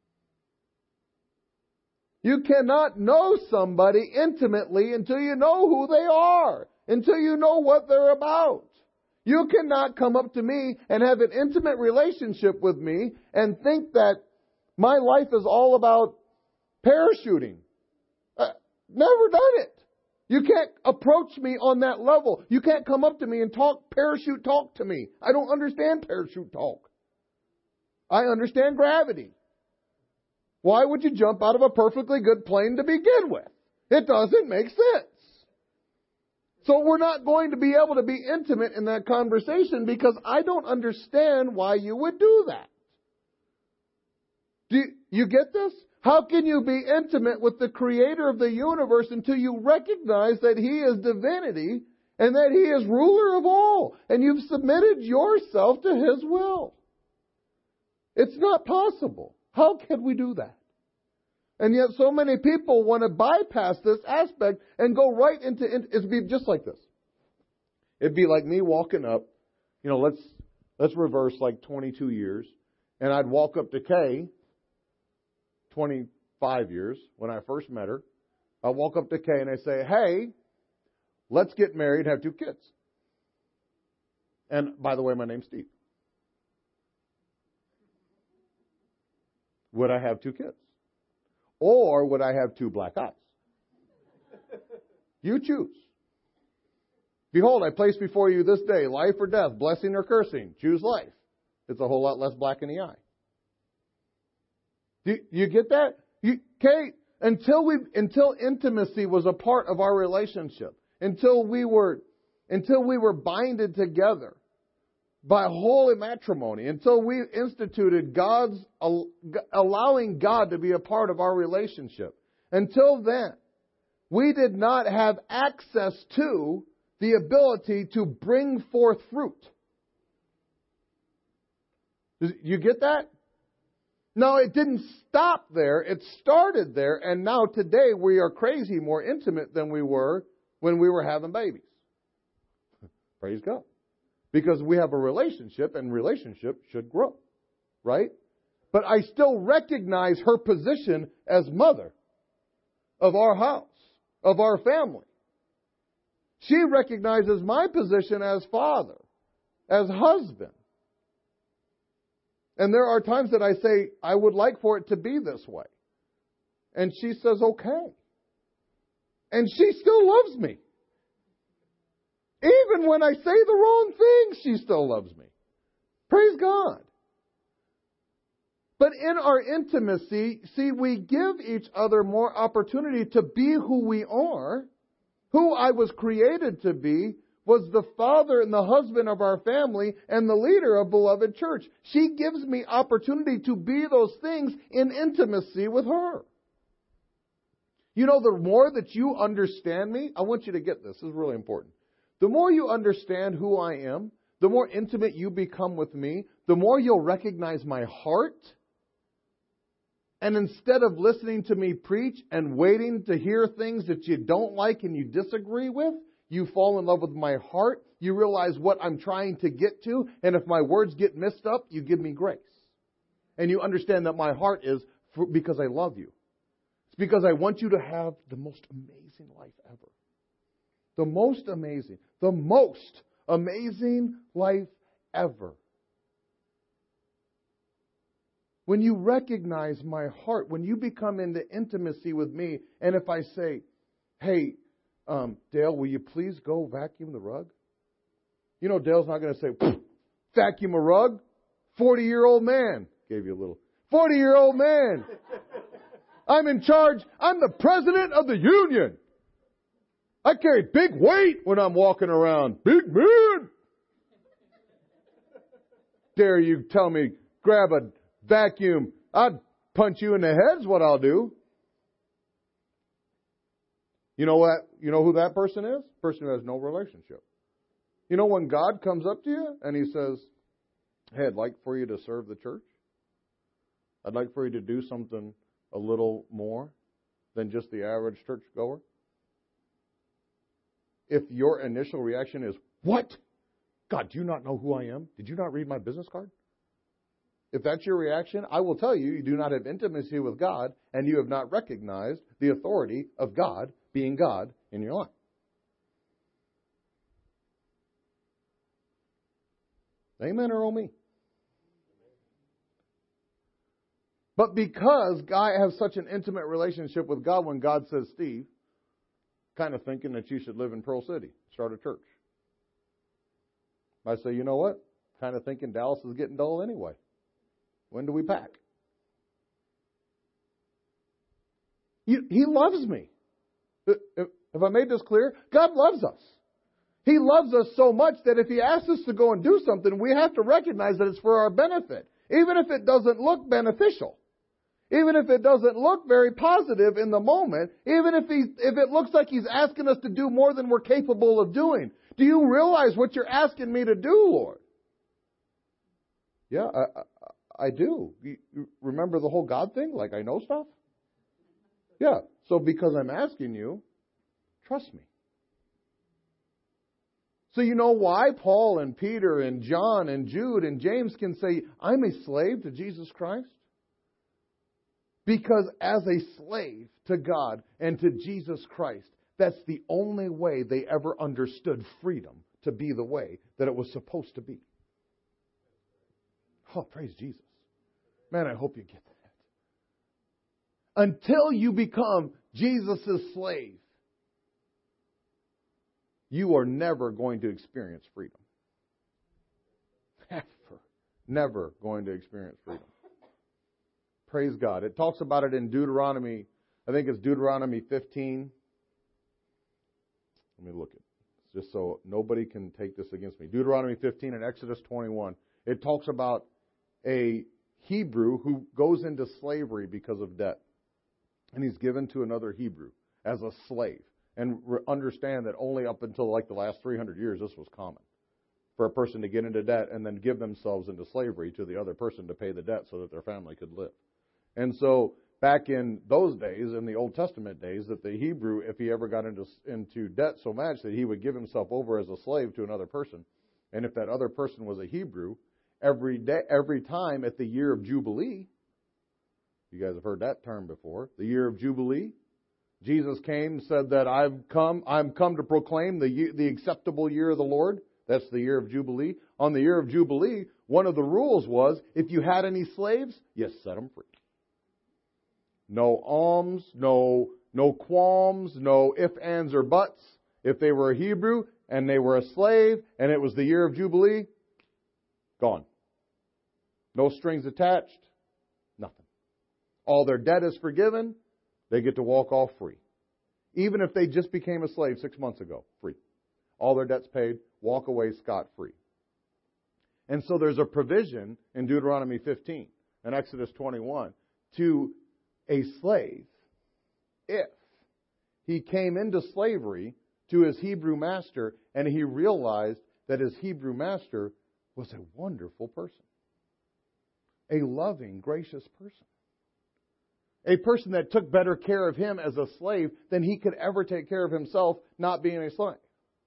You cannot know somebody intimately until you know who they are, until you know what they're about. You cannot come up to me and have an intimate relationship with me and think that my life is all about parachuting. Never done it. You can't approach me on that level. You can't come up to me and parachute talk to me. I don't understand parachute talk. I understand gravity. Why would you jump out of a perfectly good plane to begin with? It doesn't make sense. So we're not going to be able to be intimate in that conversation because I don't understand why you would do that. Do you get this? How can you be intimate with the Creator of the universe until you recognize that He is divinity and that He is ruler of all and you've submitted yourself to His will? It's not possible. How can we do that? And yet so many people want to bypass this aspect and go right into it'd be just like this. It'd be like me walking up, let's reverse like 22 years, and I'd walk up to Kay, 25 years, when I first met her. I walk up to Kay and I say, hey, let's get married and have 2 kids. And by the way, my name's Steve. Would I have 2 kids? Or would I have 2 black eyes? You choose. Behold, I place before you this day life or death, blessing or cursing. Choose life. It's a whole lot less black in the eye. Do you get that? Kate, until intimacy was a part of our relationship, until we were binded together by holy matrimony, until we instituted allowing God to be a part of our relationship. Until then, we did not have access to the ability to bring forth fruit. You get that? No, it didn't stop there. It started there, and now today we are crazy more intimate than we were when we were having babies. Praise God. Because we have a relationship, and relationship should grow, right? But I still recognize her position as mother of our house, of our family. She recognizes my position as father, as husband. And there are times that I say, I would like for it to be this way. And she says, okay. And she still loves me. Even when I say the wrong thing, she still loves me. Praise God. But in our intimacy, see, we give each other more opportunity to be who we are. Who I was created to be was the father and the husband of our family and the leader of Beloved Church. She gives me opportunity to be those things in intimacy with her. You know, the more that you understand me, I want you to get this. This is really important. The more you understand who I am, the more intimate you become with me, the more you'll recognize my heart. And instead of listening to me preach and waiting to hear things that you don't like and you disagree with, you fall in love with my heart. You realize what I'm trying to get to. And if my words get messed up, you give me grace. And you understand that my heart is because I love you. It's because I want you to have the most amazing life ever. The most amazing life ever. When you recognize my heart, when you become into intimacy with me, and if I say, hey, Dale, will you please go vacuum the rug? You know, Dale's not going to say, vacuum a rug? 40-year-old man. Gave you a little. 40-year-old man. I'm in charge. I'm the president of the union. I carry big weight when I'm walking around. Big man. Dare you tell me, grab a vacuum. I'd punch you in the head is what I'll do. You know what? You know who that person is? Person who has no relationship. You know when God comes up to you and He says, hey, I'd like for you to serve the church. I'd like for you to do something a little more than just the average churchgoer. If your initial reaction is, what? God, do you not know who I am? Did you not read my business card? If that's your reaction, I will tell you, you do not have intimacy with God, and you have not recognized the authority of God being God in your life. Amen or oh me? But because I have such an intimate relationship with God, when God says, Steve, kind of thinking that you should live in Pearl City, start a church. I say, you know what? Kind of thinking Dallas is getting dull anyway. When do we pack? He loves me. Have I made this clear? God loves us. He loves us so much that if He asks us to go and do something, we have to recognize that it's for our benefit. Even if it doesn't look beneficial. Even if it doesn't look very positive in the moment. Even if it looks like He's asking us to do more than we're capable of doing. Do you realize what you're asking me to do, Lord? Yeah, I do. You remember the whole God thing? Like I know stuff? Yeah. So because I'm asking you, trust me. So you know why Paul and Peter and John and Jude and James can say, I'm a slave to Jesus Christ? Because as a slave to God and to Jesus Christ, that's the only way they ever understood freedom to be the way that it was supposed to be. Oh, praise Jesus. Man, I hope you get that. Until you become Jesus' slave, you are never going to experience freedom. Never going to experience freedom. Praise God. It talks about it in Deuteronomy I think it's Deuteronomy 15. Let me look at it, just so nobody can take this against me. Deuteronomy 15 and Exodus 21. It talks about a Hebrew who goes into slavery because of debt. And he's given to another Hebrew as a slave. And understand that only up until like the last 300 years, this was common. For a person to get into debt and then give themselves into slavery to the other person to pay the debt so that their family could live. And so back in those days, in the Old Testament days, that the Hebrew, if he ever got into debt so much that he would give himself over as a slave to another person, and if that other person was a Hebrew, every time at the year of Jubilee, you guys have heard that term before, the year of Jubilee, Jesus came and said that I'm come to proclaim the acceptable year of the Lord. That's the year of Jubilee. On the year of Jubilee, one of the rules was if you had any slaves, you set them free. No alms, no qualms, no ifs, ands, or buts. If they were a Hebrew and they were a slave and it was the year of Jubilee, gone. No strings attached, nothing. All their debt is forgiven. They get to walk off free. Even if they just became a slave 6 months ago, free. All their debts paid, walk away scot-free. And so there's a provision in Deuteronomy 15 and Exodus 21 to a slave if he came into slavery to his Hebrew master and he realized that his Hebrew master was a wonderful person. A loving, gracious person. A person that took better care of him as a slave than he could ever take care of himself not being a slave.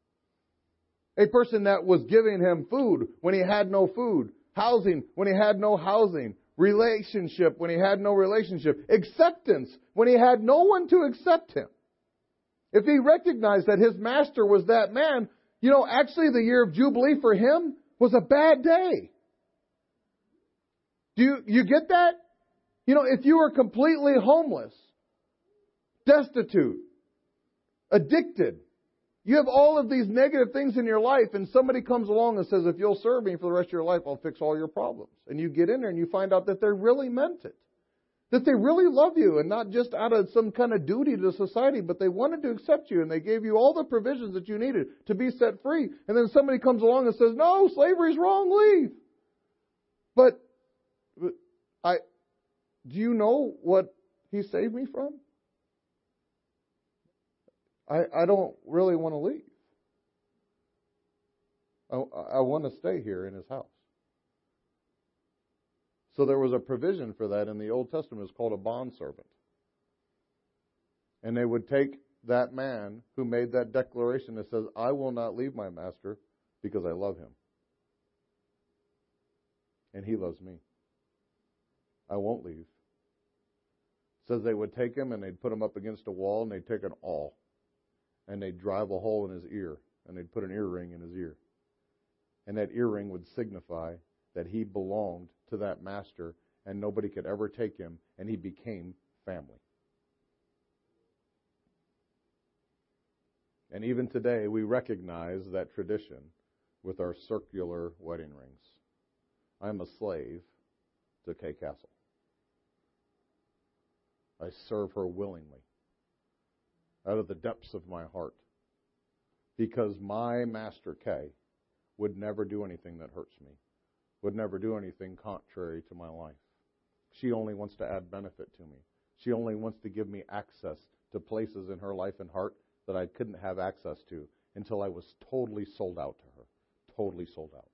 A person that was giving him food when he had no food, housing when he had no housing, relationship when he had no relationship, acceptance when he had no one to accept him. If he recognized that his master was that man, actually the year of Jubilee for him was a bad day. Do you get that? If you were completely homeless, destitute, addicted, you have all of these negative things in your life, and somebody comes along and says, if you'll serve me for the rest of your life, I'll fix all your problems. And you get in there and you find out that they really meant it. That they really love you, and not just out of some kind of duty to society, but they wanted to accept you, and they gave you all the provisions that you needed to be set free. And then somebody comes along and says, no, slavery's wrong, leave. But do you know what he saved me from? I don't really want to leave. I want to stay here in his house. So there was a provision for that in the Old Testament. It's called a bondservant. And they would take that man who made that declaration that says, I will not leave my master because I love him. And he loves me. I won't leave. It says they would take him and they'd put him up against a wall and they'd take an awl and they'd drive a hole in his ear and they'd put an earring in his ear. And that earring would signify that he belonged to that master and nobody could ever take him, and he became family. And even today we recognize that tradition with our circular wedding rings. I'm a slave to Kay Castle. I serve her willingly out of the depths of my heart because my master Kay would never do anything that hurts me, would never do anything contrary to my life. She only wants to add benefit to me. She only wants to give me access to places in her life and heart that I couldn't have access to until I was totally sold out to her. Totally sold out.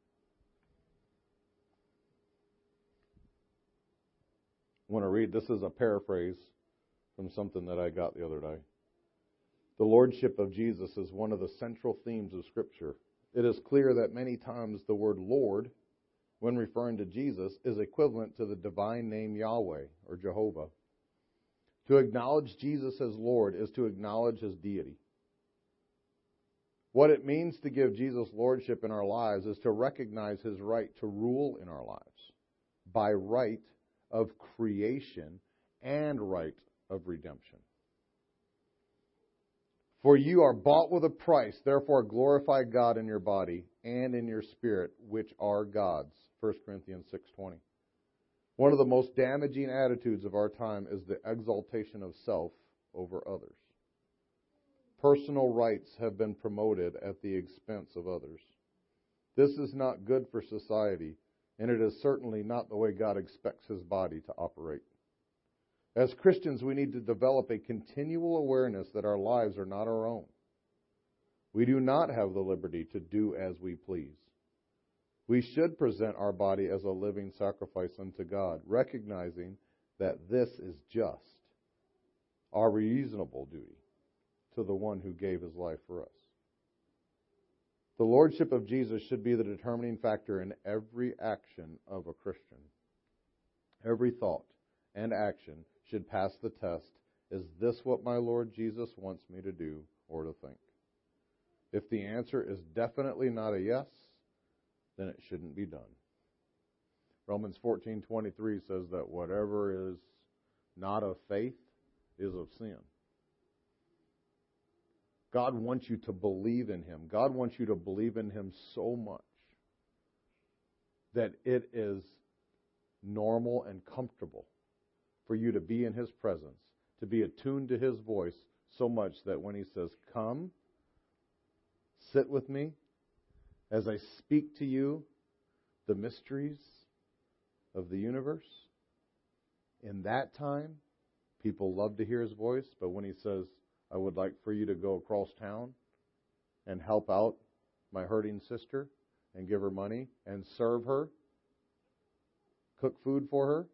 I want to read, this is a paraphrase from something that I got the other day. The lordship of Jesus is one of the central themes of Scripture. It is clear that many times the word Lord, when referring to Jesus, is equivalent to the divine name Yahweh or Jehovah. To acknowledge Jesus as Lord is to acknowledge His deity. What it means to give Jesus lordship in our lives is to recognize His right to rule in our lives by right of creation and right of redemption. For you are bought with a price, therefore glorify God in your body and in your spirit, which are God's. 1 Corinthians 6:20. One of the most damaging attitudes of our time is the exaltation of self over others. Personal rights have been promoted at the expense of others. This is not good for society, and it is certainly not the way God expects His body to operate. As Christians, we need to develop a continual awareness that our lives are not our own. We do not have the liberty to do as we please. We should present our body as a living sacrifice unto God, recognizing that this is just our reasonable duty to the one who gave His life for us. The Lordship of Jesus should be the determining factor in every action of a Christian. Every thought and action should pass the test. Is this what my Lord Jesus wants me to do or to think? If the answer is definitely not a yes, then it shouldn't be done. Romans 14:23 says that whatever is not of faith is of sin. God wants you to believe in Him. God wants you to believe in Him so much that it is normal and comfortable for you to be in His presence, to be attuned to His voice so much that when He says, "Come, sit with me as I speak to you the mysteries of the universe," in that time, people love to hear His voice, but when He says, "I would like for you to go across town and help out my hurting sister and give her money and serve her, cook food for her,"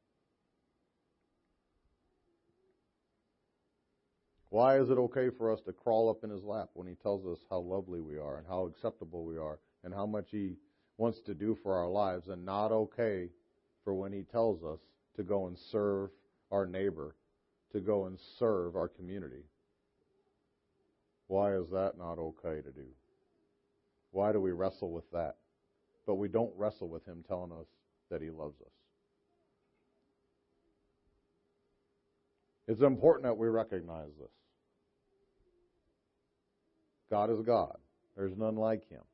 why is it okay for us to crawl up in His lap when He tells us how lovely we are and how acceptable we are and how much He wants to do for our lives, and not okay for when He tells us to go and serve our neighbor, to go and serve our community? Why is that not okay to do? Why do we wrestle with that? But we don't wrestle with Him telling us that He loves us. It's important that we recognize this. God is God. There's none like Him.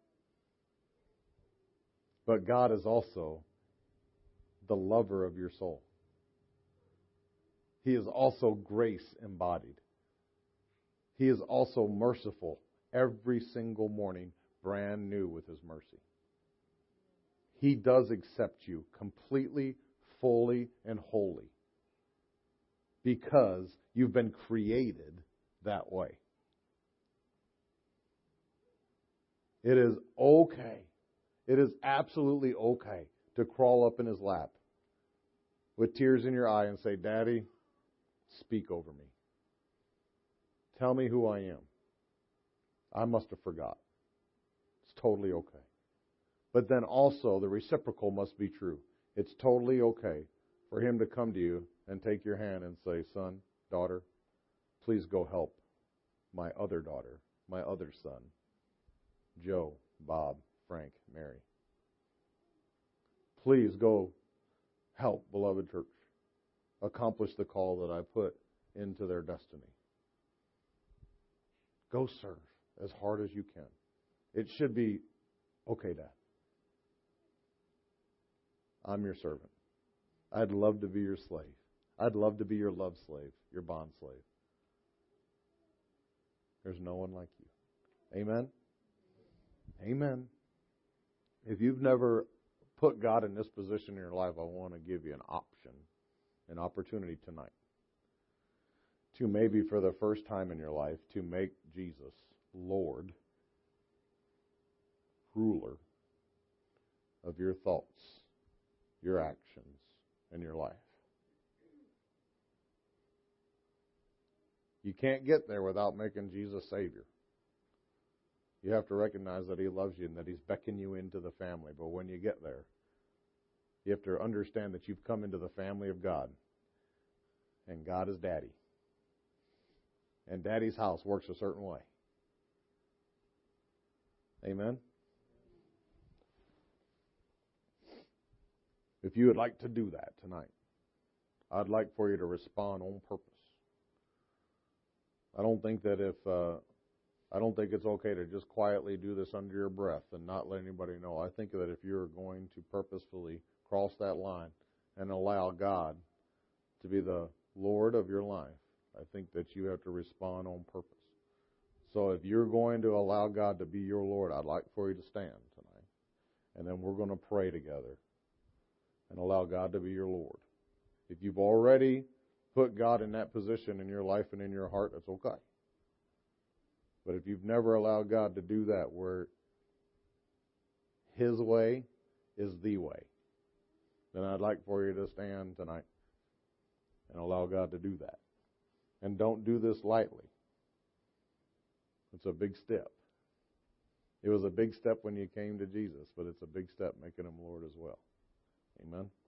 But God is also the lover of your soul. He is also grace embodied. He is also merciful every single morning, brand new with His mercy. He does accept you completely, fully, and wholly because you've been created that way. It is okay. It is absolutely okay to crawl up in His lap with tears in your eye and say, "Daddy, speak over me. Tell me who I am. I must have forgot." It's totally okay. But then also the reciprocal must be true. It's totally okay for Him to come to you and take your hand and say, "Son, daughter, please go help my other daughter, my other son, Joe, Bob, Frank, Mary. Please go help Beloved Church accomplish the call that I put into their destiny. Go serve as hard as you can." It should be, "Okay, Dad, I'm your servant. I'd love to be your slave. I'd love to be your love slave, your bond slave. There's no one like you." Amen? Amen. If you've never put God in this position in your life, I want to give you an option, an opportunity tonight to maybe for the first time in your life to make Jesus Lord, ruler of your thoughts, your actions, and your life. You can't get there without making Jesus Savior. You have to recognize that He loves you and that He's beckoning you into the family. But when you get there, you have to understand that you've come into the family of God. And God is Daddy. And Daddy's house works a certain way. Amen? If you would like to do that tonight, I'd like for you to respond on purpose. I don't think it's okay to just quietly do this under your breath and not let anybody know. I think that if you're going to purposefully cross that line and allow God to be the Lord of your life, I think that you have to respond on purpose. So if you're going to allow God to be your Lord, I'd like for you to stand tonight. And then we're going to pray together and allow God to be your Lord. If you've already put God in that position in your life and in your heart, that's okay. But if you've never allowed God to do that, where His way is the way, then I'd like for you to stand tonight and allow God to do that. And don't do this lightly. It's a big step. It was a big step when you came to Jesus, but it's a big step making Him Lord as well. Amen.